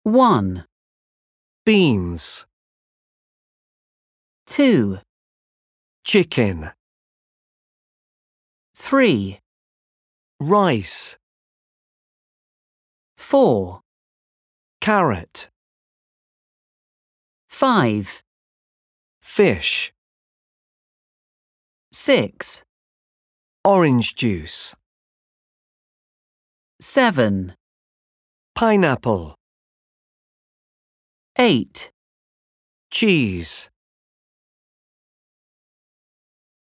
1, beans, 2, chicken, 3, rice, 4, carrot, 5, fish, 6, orange juice, 7, pineapple, 8, cheese.